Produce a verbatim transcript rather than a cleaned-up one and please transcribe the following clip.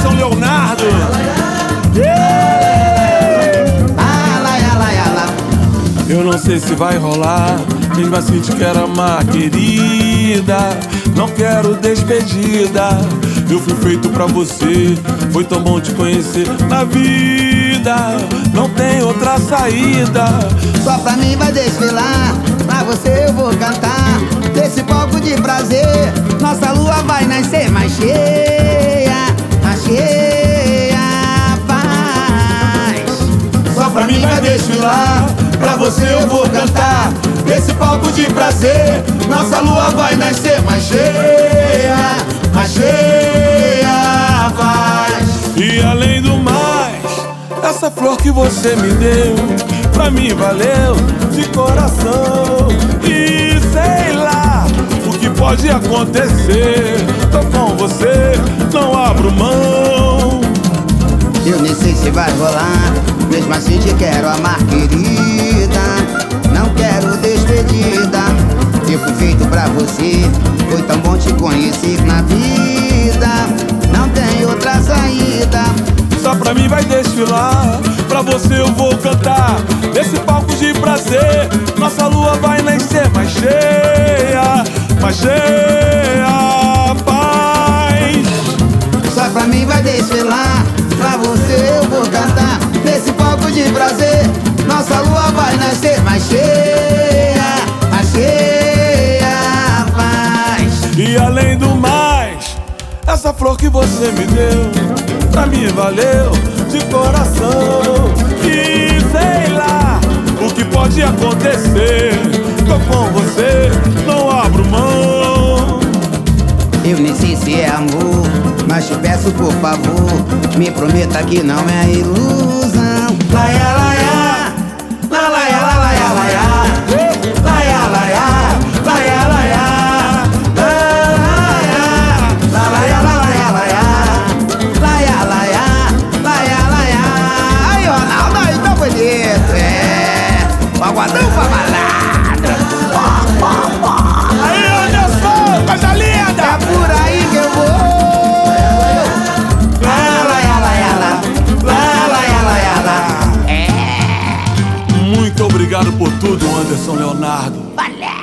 Anderson Leonardo. Eu não sei se vai rolar, mesmo assim te quero amar, querida. Não quero despedida. Eu fui feito pra você, foi tão bom te conhecer. Na vida não tem outra saída. Só pra mim vai desfilar, pra você eu vou cantar. Desse palco de prazer, nossa lua vai nascer mais cheia, mais cheia, paz. Só pra mim vai desfilar, pra você eu vou cantar. Desse palco de prazer, nossa lua vai nascer mais cheia, mais cheia, paz. E além do mais, essa flor que você me deu, pra mim valeu de coração. E sei lá o que pode acontecer, tô com você, não abro mão. Eu nem sei se vai rolar, mesmo assim te quero amar, querida. Não quero despedida. Eu fui feito pra você, foi tão bom te conhecer. Na vida não tem outra saída. Só pra mim vai desfilar, pra você eu vou cantar. Nesse palco de prazer, nossa lua vai nascer mais cheia, mais cheia, paz. Só pra mim vai desfilar, pra você eu vou cantar. Nesse palco de prazer, nossa lua vai nascer mais cheia, mais cheia, paz. E além do mais, essa flor que você me deu, pra mim valeu de coração. E sei lá o que pode acontecer, tô com você, não abro mão. Eu nem sei se é amor, mas te peço por favor, me prometa que não é ilusão. Laia, laia, la laia, la laia, laia, laia, laia, laia, laia, la laia, la laia, laia, laia, laia, laia, laia. Aí, Ronaldo, aí tá bonito, é. Pagodão pra balada. Aí, Anderson, coisa linda! É por aí que eu vou. Muito obrigado por tudo, Anderson Leonardo. Valeu!